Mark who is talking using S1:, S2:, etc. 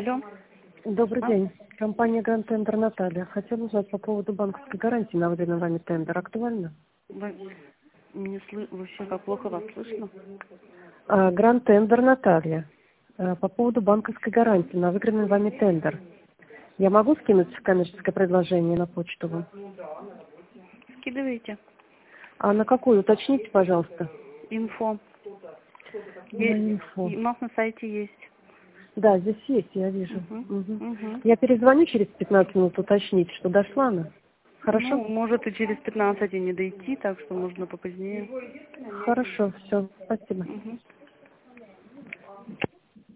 S1: Алло.
S2: Добрый день. Компания Гранд Тендер Наталья. Хотела узнать по поводу банковской гарантии на выданный вами тендер. Актуально?
S1: Вообще как плохо вас слышно?
S2: Гранд Тендер Наталья. По поводу банковской гарантии на выигранный вами тендер. Я могу скинуть коммерческое предложение на почту вам?
S1: Скидывайте.
S2: А на какую? Уточните, пожалуйста.
S1: Инфо.
S2: Инфо.
S1: У нас на сайте есть.
S2: Да, здесь есть, я вижу.
S1: Угу.
S2: Я перезвоню через 15 минут уточнить, что дошла она. Хорошо?
S1: Ну, может и через 15 не дойти, так что можно попозднее.
S2: Хорошо, все, спасибо.
S1: Угу.